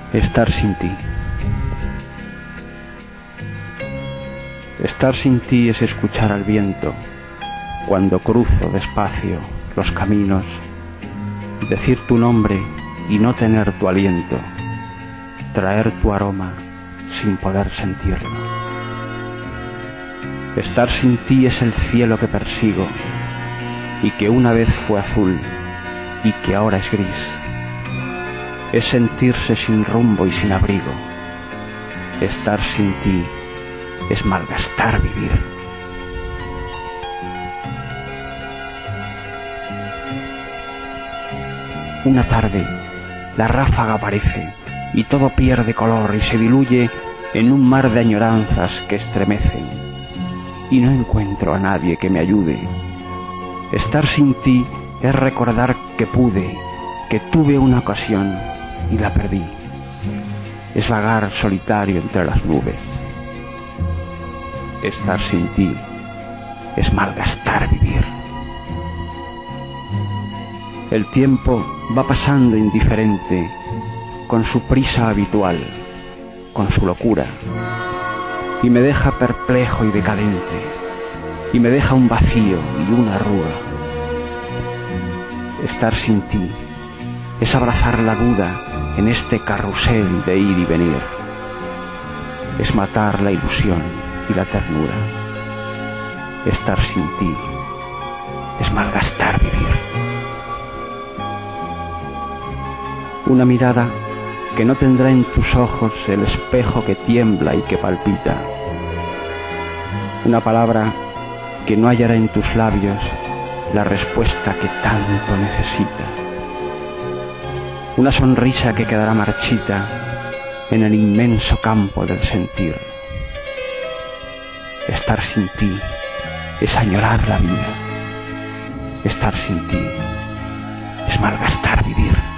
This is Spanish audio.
Estar sin ti. Estar sin ti es escuchar al viento cuando cruzo despacio los caminos, decir tu nombre y no tener tu aliento, traer tu aroma sin poder sentirlo. Estar sin ti es el cielo que persigo y que una vez fue azul y que ahora es gris. Es sentirse sin rumbo y sin abrigo. Estar sin ti es malgastar vivir. Una tarde, la ráfaga aparece y todo pierde color y se diluye en un mar de añoranzas que estremecen. Y no encuentro a nadie que me ayude. Estar sin ti es recordar que pude, que tuve una ocasión y la perdí. Es vagar solitario entre las nubes. Estar sin ti es malgastar vivir. El tiempo va pasando indiferente, con su prisa habitual, con su locura, y me deja perplejo y decadente, y me deja un vacío y una arruga. Estar sin ti es abrazar la duda en este carrusel de ir y venir. Es matar la ilusión y la ternura. Estar sin ti es malgastar vivir. Una mirada que no tendrá en tus ojos el espejo que tiembla y que palpita. Una palabra que no hallará en tus labios la respuesta que tanto necesita. Una sonrisa que quedará marchita en el inmenso campo del sentir. Estar sin ti es añorar la vida. Estar sin ti es malgastar vivir.